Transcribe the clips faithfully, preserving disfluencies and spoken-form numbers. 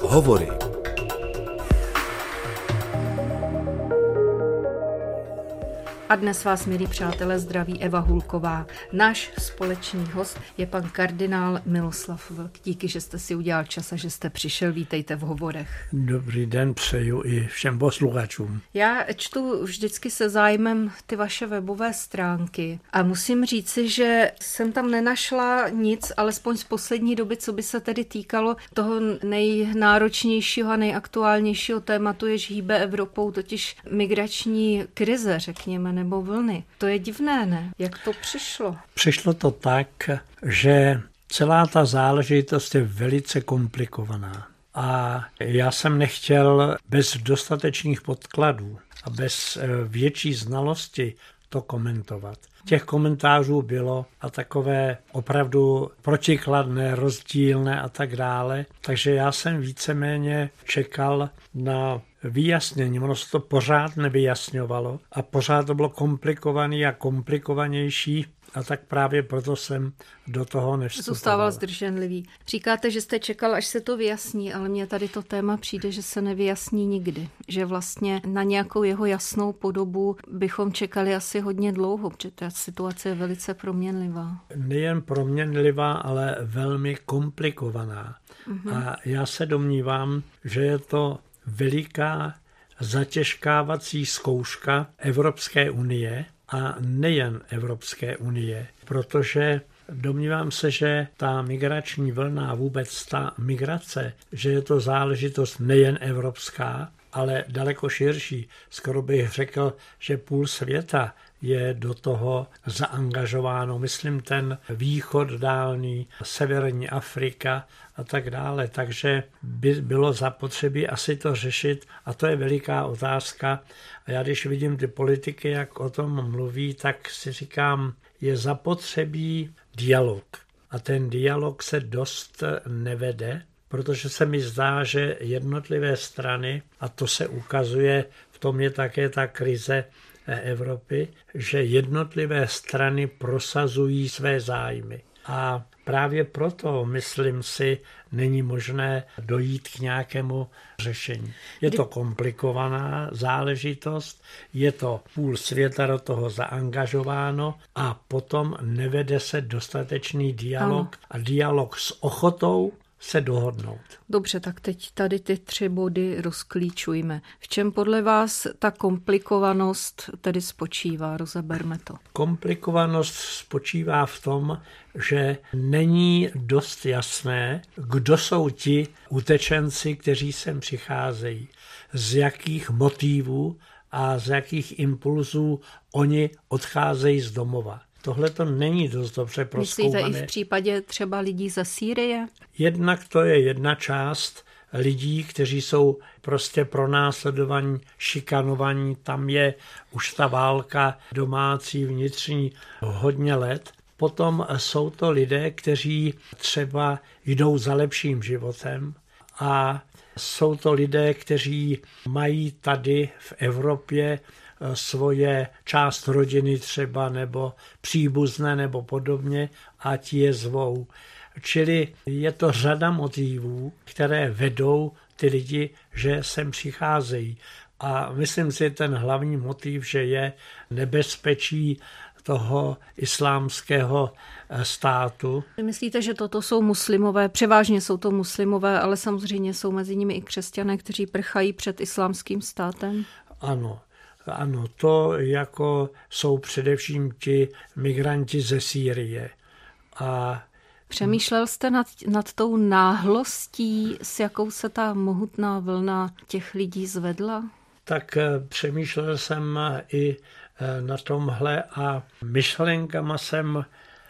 Hovory. A dnes vás, milí přátelé, zdraví Eva Hulková. Náš společný host je pan kardinál Miloslav Vlk. Díky, že jste si udělal čas a že jste přišel. Vítejte v Hovorech. Dobrý den přeju i všem posluchačům. Já čtu vždycky se zájmem ty vaše webové stránky a musím říci, že jsem tam nenašla nic, alespoň z poslední doby, co by se tedy týkalo toho nejnáročnějšího a nejaktuálnějšího tématu, jež hýbe Evropou, totiž migrační krize, řekněme, nebo vlny. To je divné, ne? Jak to přišlo? Přišlo to tak, že celá ta záležitost je velice komplikovaná. A já jsem nechtěl bez dostatečných podkladů a bez větší znalosti to komentovat. Těch komentářů bylo a takové opravdu protikladné, rozdílné a tak dále. Takže já jsem víceméně čekal na vyjasnění. Ono se to pořád nevyjasňovalo a pořád to bylo komplikovaný a komplikovanější a tak právě proto jsem do toho nevstupoval. Zůstával zdrženlivý. Říkáte, že jste čekal, až se to vyjasní, ale mně tady to téma přijde, že se nevyjasní nikdy. Že vlastně na nějakou jeho jasnou podobu bychom čekali asi hodně dlouho, protože ta situace je velice proměnlivá. Nejen proměnlivá, ale velmi komplikovaná. Mm-hmm. A já se domnívám, že je to veliká zatěžkávací zkouška Evropské unie a nejen Evropské unie, protože domnívám se, že ta migrační vlna, vůbec ta migrace, že je to záležitost nejen evropská, ale daleko širší. Skoro bych řekl, že půl světa je do toho zaangažováno. Myslím ten východ dálný, severní Afrika a tak dále. Takže by bylo zapotřebí asi to řešit a to je veliká otázka. A já když vidím ty politiky, jak o tom mluví, tak si říkám, je zapotřebí dialog. A ten dialog se dost nevede, protože se mi zdá, že jednotlivé strany, a to se ukazuje, v tom je také ta krize Evropy, že jednotlivé strany prosazují své zájmy. A právě proto, myslím si, není možné dojít k nějakému řešení. Je to komplikovaná záležitost, je to půl světa do toho zaangažováno a potom nevede se dostatečný dialog a dialog s ochotou se dohodnout. Dobře, tak teď tady ty tři body rozklíčujme. V čem podle vás ta komplikovanost tedy spočívá? Rozeberme to. Komplikovanost spočívá v tom, že není dost jasné, kdo jsou ti utečenci, kteří sem přicházejí, z jakých motivů a z jakých impulzů oni odcházejí z domova. Tohle to není dost dobře prozkoumané. Myslíte i v případě třeba lidí ze Sýrie? Jednak to je jedna část lidí, kteří jsou prostě pronásledovaní, šikanovaní. Tam je už ta válka domácí, vnitřní hodně let. Potom jsou to lidé, kteří třeba jdou za lepším životem a jsou to lidé, kteří mají tady v Evropě svoje část rodiny třeba nebo příbuzné nebo podobně a ti je zvou. Čili je to řada motivů, které vedou ty lidi, že sem přicházejí. A myslím si ten hlavní motiv, že je nebezpečí toho islámského státu. Myslíte, že toto jsou muslimové? Převážně jsou to muslimové, ale samozřejmě jsou mezi nimi i křesťané, kteří prchají před islámským státem? Ano. Ano, to jako jsou především ti migranti ze Sýrie. A přemýšlel jste nad, nad tou náhlostí, s jakou se ta mohutná vlna těch lidí zvedla? Tak přemýšlel jsem i na tomhle a myšlenkama jsem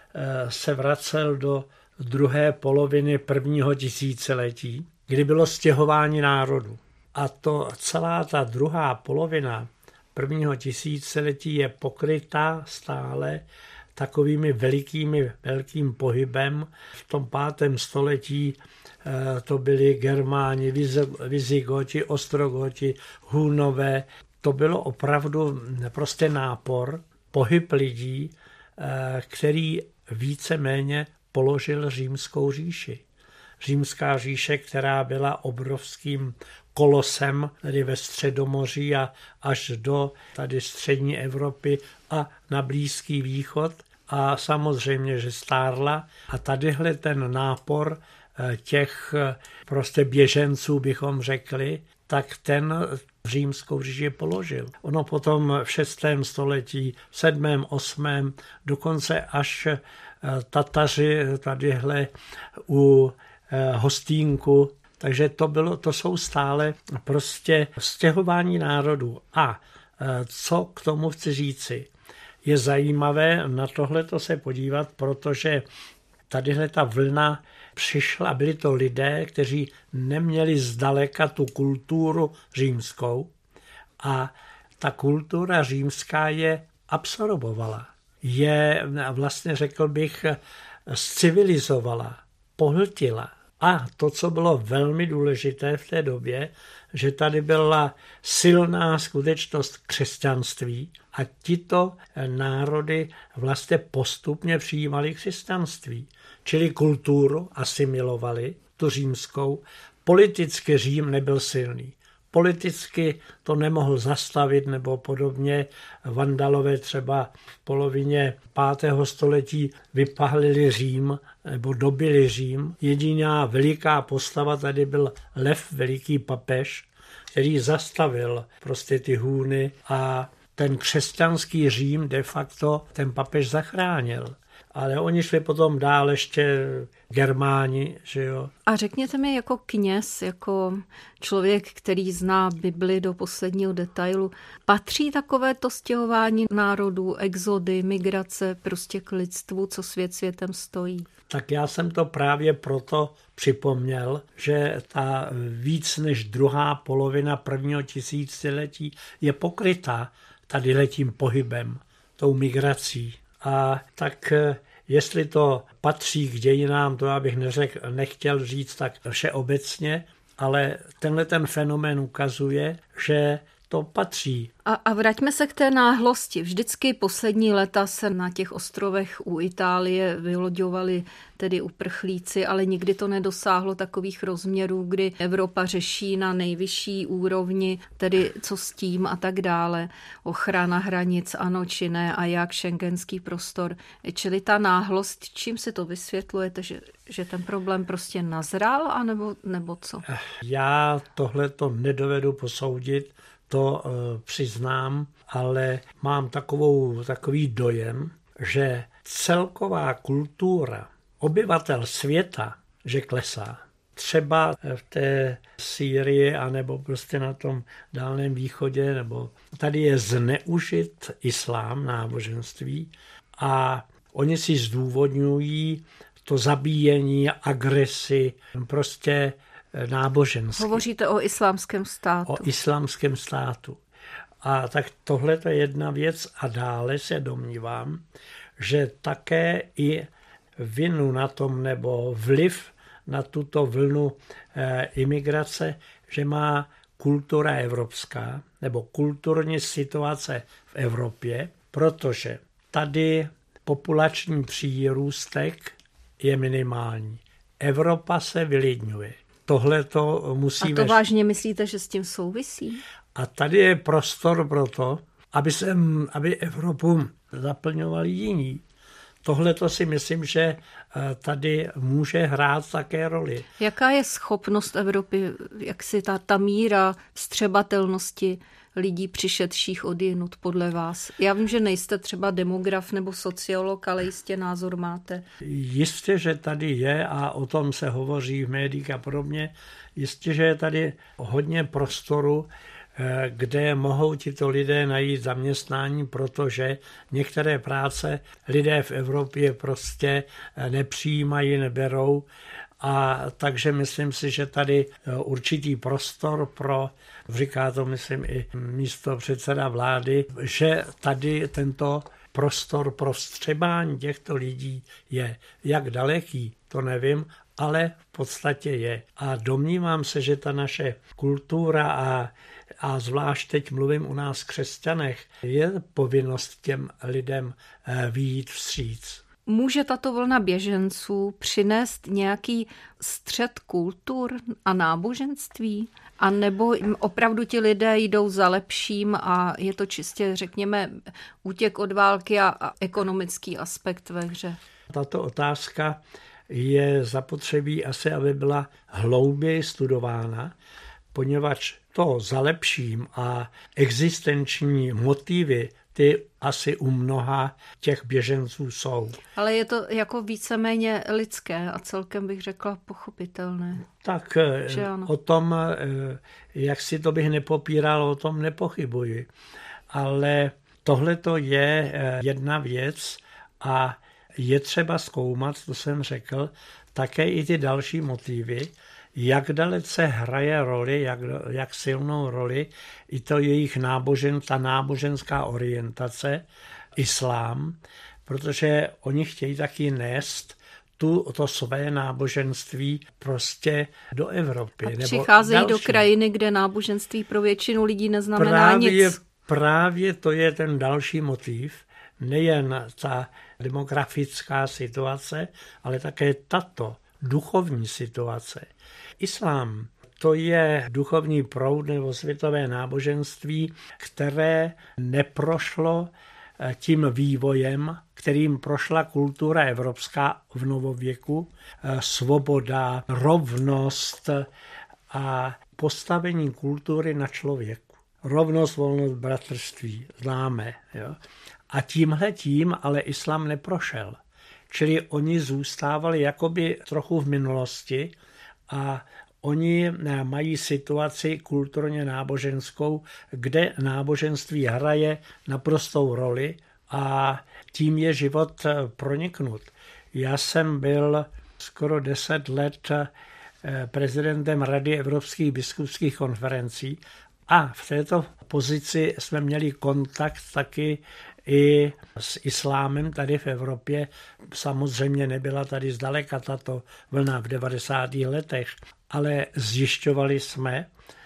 se vracel do druhé poloviny prvního tisíciletí, kdy bylo stěhování národů. A to celá ta druhá polovina prvního tisíciletí je pokrytá stále takovými velikými, velkým pohybem. V tom pátém století to byli Germáni, Vizigoti, Ostrogoti, Hunové. To bylo opravdu prostě nápor, pohyb lidí, který víceméně položil římskou říši. římská říše, která byla obrovským kolosem tedy ve Středomoří a až do tady střední Evropy a na Blízký východ. A samozřejmě, že stárla. A tadyhle ten nápor těch prostě běženců, bychom řekli, tak ten římskou říši položil. Ono potom v šestém století, v sedmém, osmém, dokonce až Tataři tadyhle u Hostínku. Takže to, bylo, to jsou stále prostě stěhování národů. A co k tomu chci říci? Je zajímavé na tohleto se podívat, protože tadyhle ta vlna přišla, byli to lidé, kteří neměli zdaleka tu kulturu římskou a ta kultura římská je absorbovala. Je, vlastně řekl bych, zcivilizovala, pohltila. A to, co bylo velmi důležité v té době, že tady byla silná skutečnost křesťanství a tito národy vlastně postupně přijímali křesťanství. Čili kulturu asimilovali, tu římskou. Politicky Řím nebyl silný. Politicky to nemohl zastavit nebo podobně. Vandalové třeba v polovině pátého století vypálili Řím nebo dobili Řím. Jediná veliká postava tady byl Lev, veliký papež, který zastavil prostě ty hůny a ten křesťanský Řím de facto ten papež zachránil. Ale oni šli potom dál ještě Germáni, že jo. A řekněte mi jako kněz, jako člověk, který zná Bibli do posledního detailu, patří takovéto stěhování národů, exody, migrace prostě k lidstvu, co svět světem stojí? Tak já jsem to právě proto připomněl, že ta víc než druhá polovina prvního tisíciletí je pokrytá tady tím pohybem, tou migrací. A tak jestli to patří k dějinám, to já bych neřekl, nechtěl říct tak všeobecně, ale tenhle ten fenomén ukazuje, že to patří. A, a vraťme se k té náhlosti. Vždycky poslední léta se na těch ostrovech u Itálie vyloďovali tedy uprchlíci, ale nikdy to nedosáhlo takových rozměrů, kdy Evropa řeší na nejvyšší úrovni, tedy co s tím a tak dále. Ochrana hranic, ano či ne, a jak šengenský prostor. Čili ta náhlost, čím si to vysvětlujete, že, že ten problém prostě nazrál, anebo, nebo co? Já tohle to nedovedu posoudit, to uh, přiznám, ale mám takovou, takový dojem, že celková kultura obyvatel světa, že klesá. Třeba v té Sýrii, anebo prostě na tom Dálném východě, nebo tady je zneužit islám, náboženství, a oni si zdůvodňují to zabíjení, agresi, prostě náboženství. Hovoříte o islámském státu. O islámském státu. A tak tohle je jedna věc a dále se domnívám, že také i vinu na tom nebo vliv na tuto vlnu e, imigrace, že má kultura evropská nebo kulturní situace v Evropě, protože tady populační přírůstek je minimální. Evropa se vylidňuje. Tohle to musíme... A to vážně myslíte, že s tím souvisí? A tady je prostor pro to, aby, se, aby Evropu zaplňovali jiní. Tohle to si myslím, že tady může hrát také roli. Jaká je schopnost Evropy, jak si ta, ta míra vstřebatelnosti lidí přišedších odjinud podle vás? Já vím, že nejste třeba demograf nebo sociolog, ale jistě názor máte. Jistě, že tady je a o tom se hovoří v médiích a podobně. Jistě, že je tady hodně prostoru, kde mohou tito lidé najít zaměstnání, protože některé práce lidé v Evropě prostě nepřijímají, neberou. A takže myslím si, že tady určitý prostor pro, říká to myslím i místo předseda vlády, že tady tento prostor pro vstřebání těchto lidí je. Jak daleký, to nevím, ale v podstatě je. A domnívám se, že ta naše kultura a, a zvlášť teď mluvím u nás křesťanech, je povinnost těm lidem vyjít vstříc. může tato vlna běženců přinést nějaký střet kultur a náboženství? A nebo opravdu ti lidé jdou za lepším a je to čistě, řekněme, útěk od války a, a ekonomický aspekt ve hře? Tato otázka je zapotřebí asi, aby byla hlouběji studována, poněvadž to za lepším a existenční motivy, ty asi u mnoha těch běženců jsou. Ale je to jako víceméně lidské a celkem bych řekla pochopitelné. Tak o tom, jak si to bych nepopíral, o tom nepochybuji. Ale tohle to je jedna věc a je třeba zkoumat, to jsem řekl, také i ty další motivy, jak dalece hraje roli, jak, jak silnou roli i to jejich nábožen, ta náboženská orientace, islám, protože oni chtějí taky nést tu, to své náboženství prostě do Evropy. A přicházejí do krajiny, kde náboženství pro většinu lidí neznamená právě, nic. Právě to je ten další motiv, nejen ta demografická situace, ale také tato duchovní situace. Islám to je duchovní proud nebo světové náboženství, které neprošlo tím vývojem, kterým prošla kultura evropská v novověku, svoboda, rovnost a postavení kultury na člověku. Rovnost, volnost, bratrství, známe. Jo? A tímhletím ale islám neprošel. Čili oni zůstávali jakoby trochu v minulosti a oni mají situaci kulturně náboženskou, kde náboženství hraje naprostou roli a tím je život proniknut. Já jsem byl skoro deset let prezidentem Rady evropských biskupských konferencí a v této pozici jsme měli kontakt taky i s islámem tady v Evropě. Samozřejmě nebyla tady zdaleka tato vlna v devadesátých letech, ale zjišťovali jsme,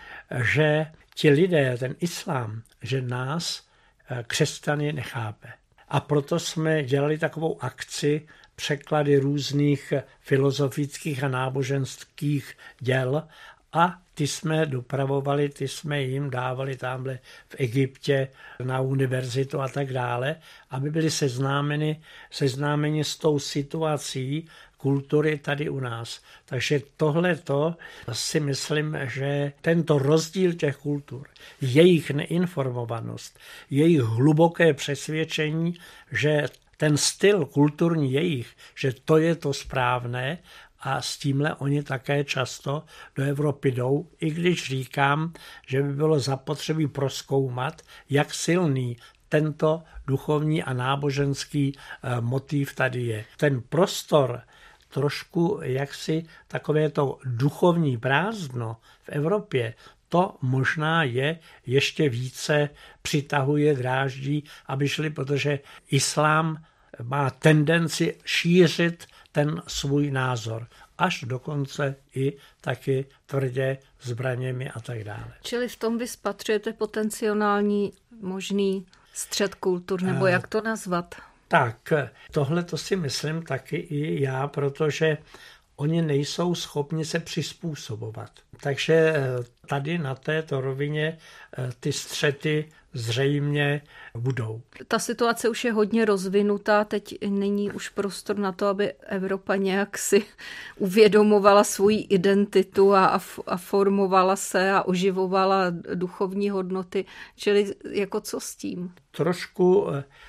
že ti lidé, ten islám, že nás křesťany nechápe. A proto jsme dělali takovou akci, překlady různých filozofických a náboženských děl a ty jsme dopravovali, ty jsme jim dávali tamhle v Egyptě na univerzitu a tak dále, aby byli seznámeni, seznámeni s tou situací kultury tady u nás. Takže tohleto si myslím, že tento rozdíl těch kultur, jejich neinformovanost, jejich hluboké přesvědčení, že ten styl kulturní jejich, že to je to správné, a s tímhle oni také často do Evropy jdou, i když říkám, že by bylo zapotřebí prozkoumat, jak silný tento duchovní a náboženský motiv tady je. Ten prostor trošku jaksi takové to duchovní prázdno v Evropě, to možná je ještě více přitahuje, dráždí, aby šli, protože islám má tendenci šířit ten svůj názor. Až dokonce i taky tvrdě zbraněmi a tak dále. Čili v tom vy spatřujete potenciální možný střet kultur, nebo jak to nazvat? Tak, tohle to si myslím taky i já, protože oni nejsou schopni se přizpůsobovat. Takže tady na této rovině ty střety zřejmě budou. Ta situace už je hodně rozvinutá, teď není už prostor na to, aby Evropa nějak si uvědomovala svoji identitu a, a formovala se a oživovala duchovní hodnoty. Čili jako co s tím? Trošku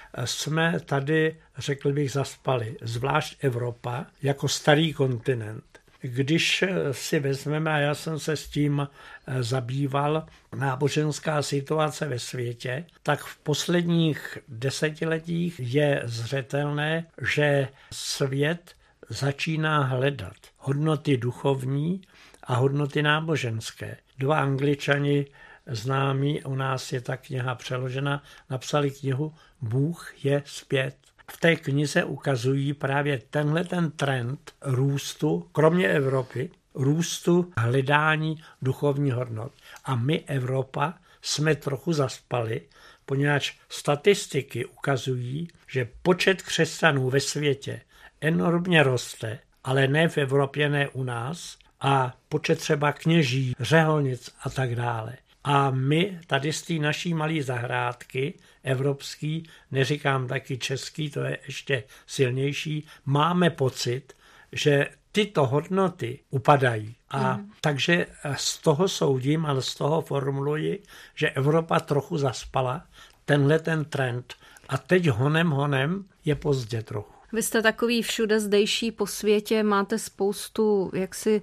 jsme tady, řekl bych, zaspali, zvlášť Evropa jako starý kontinent. Když si vezmeme, a já jsem se s tím zabýval, náboženská situace ve světě, tak v posledních desetiletích je zřetelné, že svět začíná hledat hodnoty duchovní a hodnoty náboženské. Dva Angličani známí, u nás je ta kniha přeložena, napsali knihu Bůh je zpět. V té knize ukazují právě tenhle ten trend růstu, kromě Evropy, růstu hledání duchovních hodnot. A my, Evropa, jsme trochu zaspali, poněvadž statistiky ukazují, že počet křesťanů ve světě enormně roste, ale ne v Evropě, ne u nás, a počet třeba kněží, řeholnic a tak dále. A my tady z té naší malé zahrádky, evropský, neříkám taky český, to je ještě silnější, máme pocit, že tyto hodnoty upadají. A mm. takže z toho soudím, ale z toho formuluji, že Evropa trochu zaspala tenhle ten trend. A teď honem honem je pozdě trochu. Vy jste takový všude zdejší po světě, máte spoustu jaksi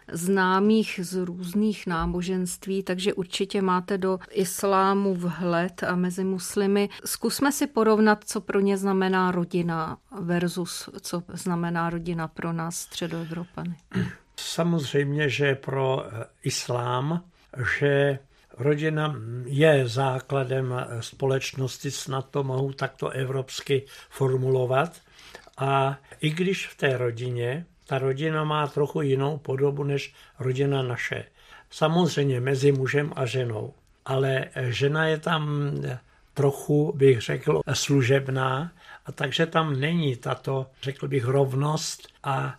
známých z různých náboženství, takže určitě máte do islámu vhled a mezi muslimy. Zkusme si porovnat, co pro ně znamená rodina versus co znamená rodina pro nás Středoevropany. Samozřejmě, že pro islám, že rodina je základem společnosti, snad to mohu takto evropsky formulovat. A i když v té rodině, ta rodina má trochu jinou podobu než rodina naše. Samozřejmě mezi mužem a ženou, ale žena je tam trochu, bych řekl, služebná, a takže tam není tato, řekl bych, rovnost a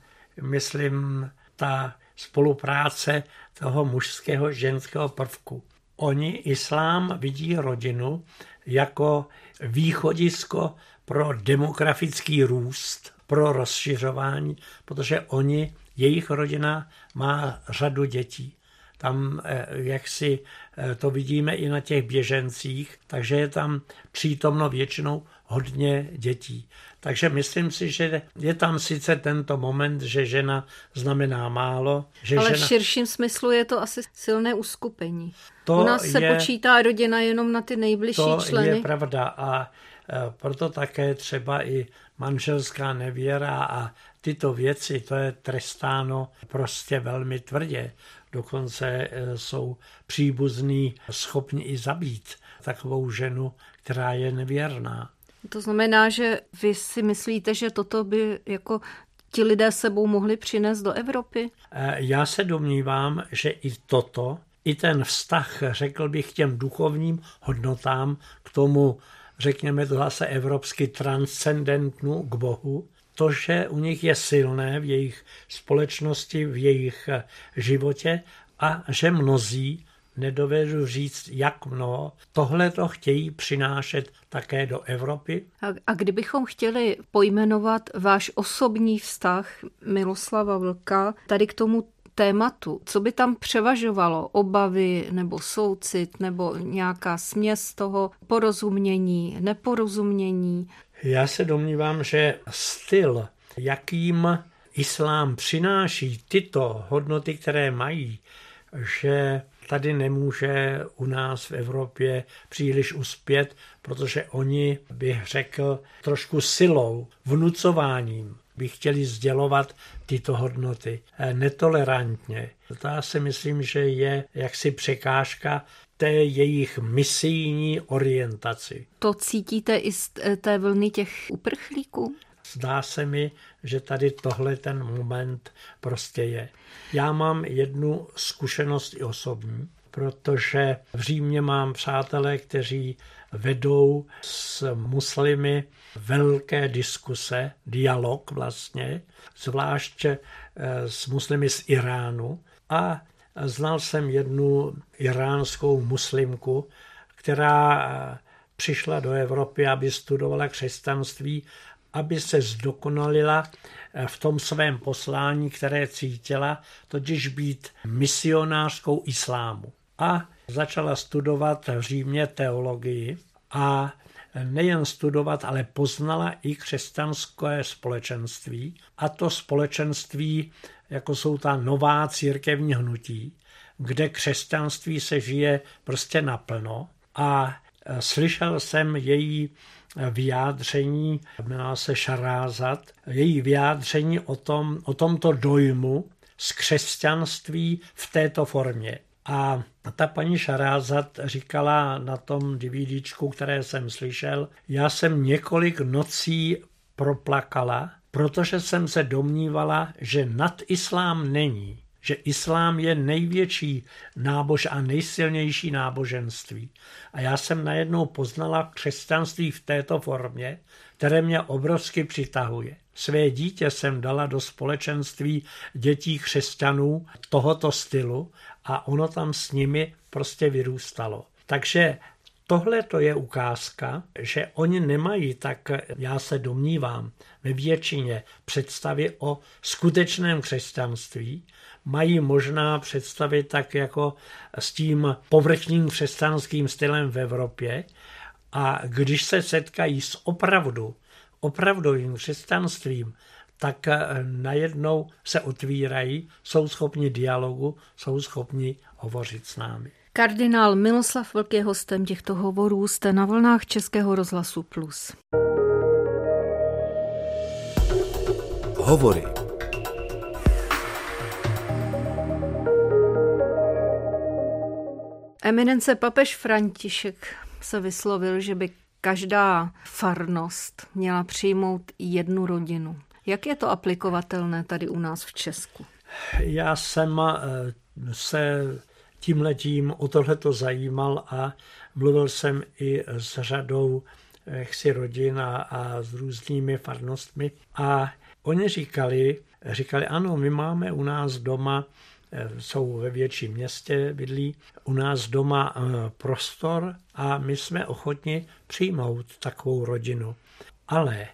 myslím ta spolupráce toho mužského, ženského prvku. Oni, islám, vidí rodinu jako východisko pro demografický růst, pro rozšiřování, protože oni, jejich rodina má řadu dětí. Tam, jak si to vidíme i na těch běžencích, takže je tam přítomno většinou hodně dětí. Takže myslím si, že je tam sice tento moment, že žena znamená málo. Že Ale žena... v širším smyslu je to asi silné uskupení. To U nás se je, počítá rodina jenom na ty nejbližší to členy. To je pravda a proto také třeba i manželská nevěra a tyto věci, to je trestáno prostě velmi tvrdě. Dokonce jsou příbuzní schopni i zabít takovou ženu, která je nevěrná. To znamená, že vy si myslíte, že toto by jako ti lidé sebou mohli přinést do Evropy? Já se domnívám, že i toto, i ten vztah, řekl bych, k těm duchovním hodnotám, k tomu, řekněme to zase evropsky, transcendentnu k Bohu, to, že u nich je silné v jejich společnosti, v jejich životě a že mnozí, nedovedu říct, jak mnoho, tohle to chtějí přinášet také do Evropy. A, a kdybychom chtěli pojmenovat váš osobní vztah Miloslava Vlka tady k tomu tématu, co by tam převažovalo? Obavy nebo soucit nebo nějaká směs toho porozumění, neporozumění? Já se domnívám, že styl, jakým islám přináší tyto hodnoty, které mají, že tady nemůže u nás v Evropě příliš uspět, protože oni, bych řekl, trošku silou, vnucováním by chtěli sdělovat tyto hodnoty netolerantně. To já si myslím, že je jaksi překážka té jejich misijní orientaci. To cítíte i z té vlny těch uprchlíků? Zdá se mi, že tady tohle ten moment prostě je. Já mám jednu zkušenost i osobní, protože v Římě mám přátelé, kteří vedou s muslimy velké diskuse, dialog vlastně, zvlášť s muslimy z Iránu. A znal jsem jednu iránskou muslimku, která přišla do Evropy, aby studovala křesťanství, aby se zdokonalila v tom svém poslání, které cítila, totiž být misionářskou islámu. A začala studovat v Římě teologii a nejen studovat, ale poznala i křesťanské společenství, a to společenství, jako jsou ta nová církevní hnutí, kde křesťanství se žije prostě naplno. A slyšel jsem její vyjádření, jmenala se Šarázat, její vyjádření o, tom, o tomto dojmu z křesťanství v této formě. A ta paní Šarázat říkala na tom DVDčku, které jsem slyšel, já jsem několik nocí proplakala, protože jsem se domnívala, že nad islám není že islám je největší nábož a nejsilnější náboženství. A já jsem najednou poznala křesťanství v této formě, které mě obrovsky přitahuje. Své dítě jsem dala do společenství dětí křesťanů tohoto stylu a ono tam s nimi prostě vyrůstalo. Takže tohle to je ukázka, že oni nemají, tak já se domnívám, ve většině představy o skutečném křesťanství, mají možná představy tak jako s tím povrchním křesťanským stylem v Evropě a když se setkají s opravdu, opravdovým křesťanstvím, tak najednou se otvírají, jsou schopni dialogu, jsou schopni hovořit s námi. Kardinál Miloslav Vlk je hostem těchto hovorů, jste na vlnách Českého rozhlasu Plus. Hovory. Eminence papež František se vyslovil, že by každá farnost měla přijmout jednu rodinu. Jak je to aplikovatelné tady u nás v Česku? Já jsem se tímhletím o tohleto zajímal a mluvil jsem i s řadou jaksi rodin a, a s různými farnostmi a oni říkali, říkali, ano, my máme u nás doma, jsou ve větším městě, bydlí, u nás doma prostor a my jsme ochotni přijmout takovou rodinu. Ale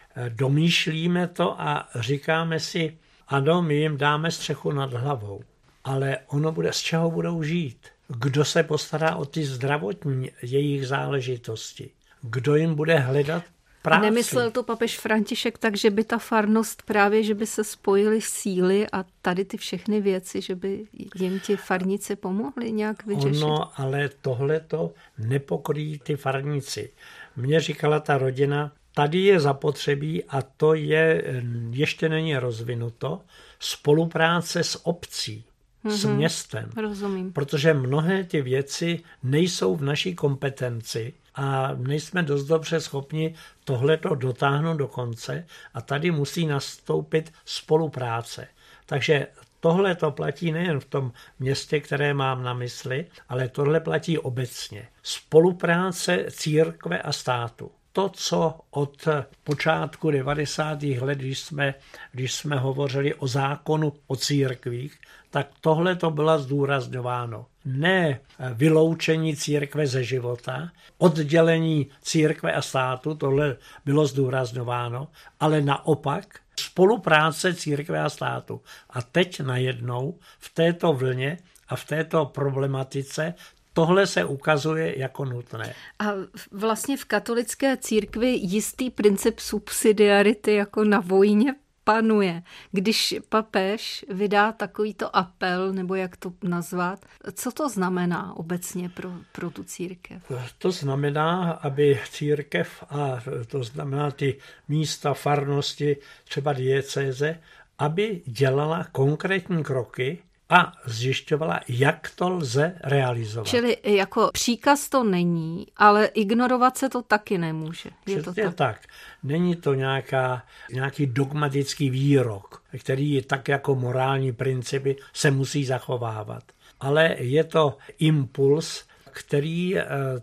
domýšlíme to a říkáme si, ano, my jim dáme střechu nad hlavou, ale ono bude, z čeho budou žít? Kdo se postará o ty zdravotní jejich záležitosti? Kdo jim bude hledat práci? Nemyslel to papež František tak, že by ta farnost právě, že by se spojily síly a tady ty všechny věci, že by jim ti farníci pomohli nějak vyřešit? Ono, ale tohle to nepokryjí ty farníci. Mně říkala ta rodina, tady je zapotřebí, a to je, ještě není rozvinuto, spolupráce s obcí, mm-hmm. s městem. Rozumím. Protože mnohé ty věci nejsou v naší kompetenci a nejsme dost dobře schopni tohleto dotáhnout do konce a tady musí nastoupit spolupráce. Takže tohle to platí nejen v tom městě, které mám na mysli, ale tohle platí obecně. Spolupráce církve a státu. To, co od počátku devadesátých let, když jsme, když jsme hovořili o zákonu o církvích, tak tohle to bylo zdůrazňováno. Ne vyloučení církve ze života, oddělení církve a státu, tohle bylo zdůrazňováno, ale naopak spolupráce církve a státu. A teď najednou v této vlně a v této problematice tohle se ukazuje jako nutné. A vlastně v katolické církvi jistý princip subsidiarity jako na vojně panuje. Když papež vydá takovýto apel, nebo jak to nazvat, co to znamená obecně pro, pro tu církev? To znamená, aby církev, a to znamená ty místa farnosti, třeba diecéze, aby dělala konkrétní kroky a zjišťovala, jak to lze realizovat. Čili jako příkaz to není, ale ignorovat se to taky nemůže. Je to tak? tak. Není to nějaká, nějaký dogmatický výrok, který tak jako morální principy se musí zachovávat. Ale je to impuls, který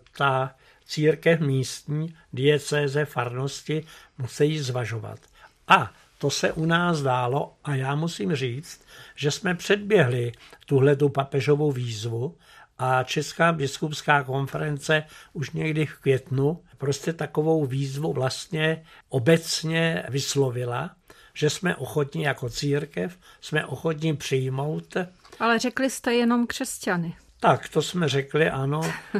ta církev místní, diecéze, farnosti musí zvažovat. A to se u nás dálo a já musím říct, že jsme předběhli tuhletu papežovou výzvu a Česká biskupská konference už někdy v květnu prostě takovou výzvu vlastně obecně vyslovila, že jsme ochotní jako církev, jsme ochotní přijmout. Ale řekli jste jenom křesťany. Tak, to jsme řekli, ano.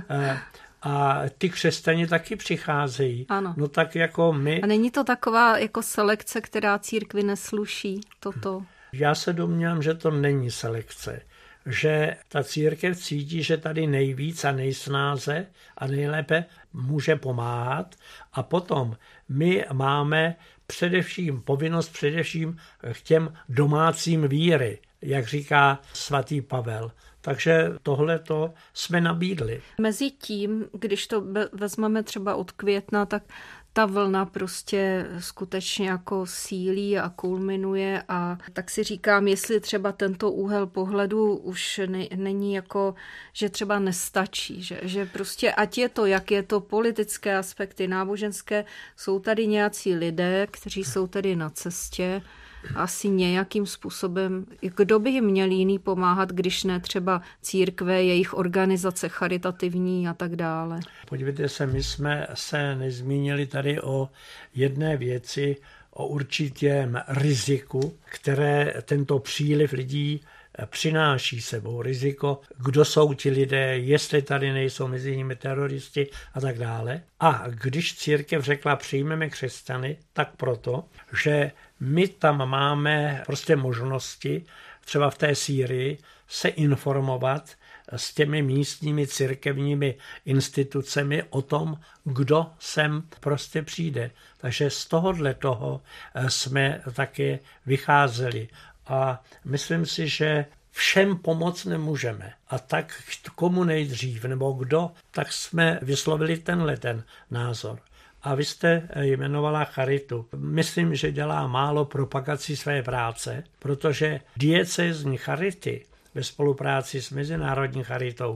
A ty křesťani taky přicházejí. Ano. No tak jako my. A není to taková jako selekce, která církvi nesluší toto? Já se domnívám, že to není selekce. Že ta církev cítí, že tady nejvíc a nejsnáze a nejlépe může pomáhat. A potom my máme především povinnost především k těm domácím víry, jak říká svatý Pavel. Takže tohleto jsme nabídli. Mezi tím, když to vezmeme třeba od května, tak ta vlna prostě skutečně jako sílí a kulminuje a tak si říkám, jestli třeba tento úhel pohledu už ne, není jako, že třeba nestačí, že, že prostě ať je to, jak je to politické aspekty, náboženské, jsou tady nějací lidé, kteří jsou tady na cestě, asi nějakým způsobem, kdo by jim měl jiný pomáhat, když ne třeba církve, jejich organizace charitativní a tak dále. Podívejte se, my jsme se nezmínili tady o jedné věci, o určitém riziku, které tento příliv lidí přináší sebou. Riziko, kdo jsou ti lidé, jestli tady nejsou mezi nimi teroristi a tak dále. A když církev řekla, přijmeme křesťany, tak proto, že my tam máme prostě možnosti, třeba v té Sýrii, se informovat s těmi místními církevními institucemi o tom, kdo sem prostě přijde. Takže z tohohle toho jsme taky vycházeli. A myslím si, že všem pomoct nemůžeme. A tak komu nejdřív, nebo kdo, tak jsme vyslovili tenhle ten názor. A vy jste jmenovala charitu. Myslím, že dělá málo propagací své práce, protože diecézní charity ve spolupráci s Mezinárodní charitou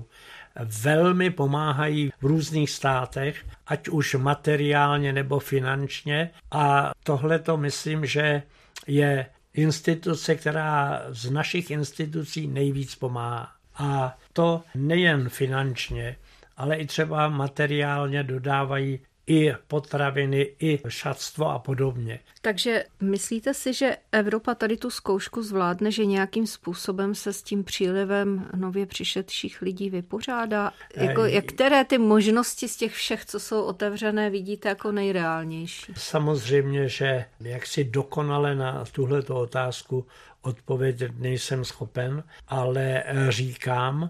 velmi pomáhají v různých státech, ať už materiálně nebo finančně. A tohle to myslím, že je instituce, která z našich institucí nejvíc pomáhá. A to nejen finančně, ale i třeba materiálně dodávají i potraviny, i šatstvo a podobně. Takže myslíte si, že Evropa tady tu zkoušku zvládne, že nějakým způsobem se s tím přílivem nově přišedších lidí vypořádá? Jako, jak které ty možnosti z těch všech, co jsou otevřené, vidíte jako nejreálnější? Samozřejmě, že jaksi dokonale na tuhleto otázku odpovědět nejsem schopen, ale říkám,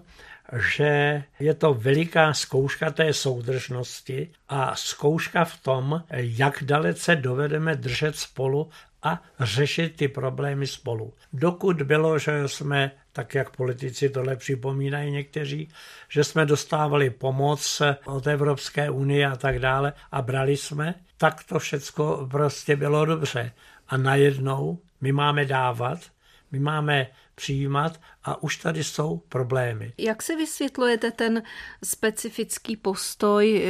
že je to veliká zkouška té soudržnosti a zkouška v tom, jak dalece dovedeme držet spolu a řešit ty problémy spolu. Dokud bylo, že jsme, tak jak politici tohle připomínají někteří, že jsme dostávali pomoc od Evropské unie a tak dále a brali jsme, tak to všecko prostě bylo dobře. A najednou my máme dávat, my máme přijímat a už tady jsou problémy. Jak si vysvětlujete ten specifický postoj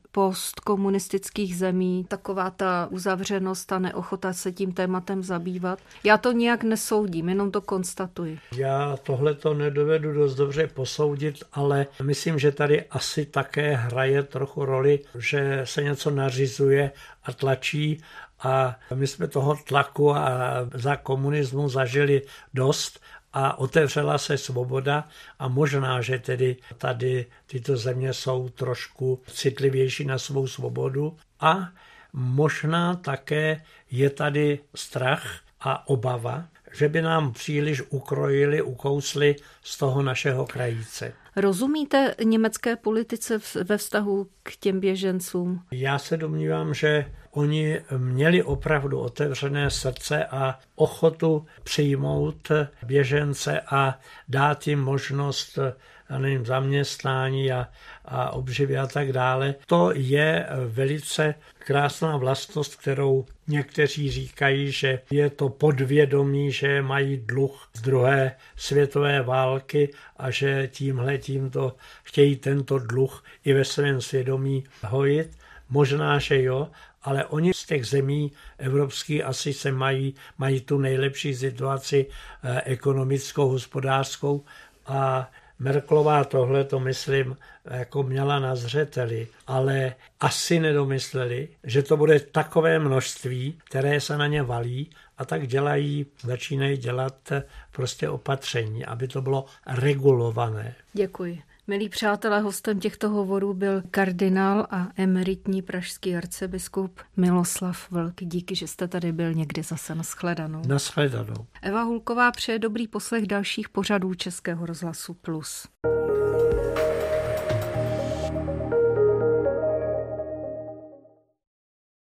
postkomunistických zemí, taková ta uzavřenost a neochota se tím tématem zabývat? Já to nijak nesoudím, jenom to konstatuji. Já tohle to nedovedu dost dobře posoudit, ale myslím, že tady asi také hraje trochu roli, že se něco nařizuje a tlačí. A my jsme toho tlaku a za komunismu zažili dost a otevřela se svoboda a možná, že tedy tady tyto země jsou trošku citlivější na svou svobodu a možná také je tady strach a obava, že by nám příliš ukrojili, ukousli z toho našeho krajíce. Rozumíte německé politice ve vztahu k těm běžencům? Já se domnívám, že oni měli opravdu otevřené srdce a ochotu přijmout běžence a dát jim možnost já nevím, zaměstnání a, a obživy a tak dále. To je velice krásná vlastnost, kterou někteří říkají, že je to podvědomí, že mají dluh z druhé světové války a že tímhle tímto chtějí tento dluh i ve svém svědomí hojit. Možná, že jo, ale oni z těch zemí evropských asi se mají, mají tu nejlepší situaci eh, ekonomickou, hospodářskou a Merkelová tohle to myslím jako měla na zřeteli, ale asi nedomysleli, že to bude takové množství, které se na ně valí a tak dělají, začínají dělat prostě opatření, aby to bylo regulované. Děkuji. Milí přátelé, hostem těchto hovorů byl kardinál a emeritní pražský arcibiskup Miloslav Vlk. Díky, že jste tady byl, někdy zase nashledanou. Nashledanou. Eva Hulková přeje dobrý poslech dalších pořadů Českého rozhlasu Plus.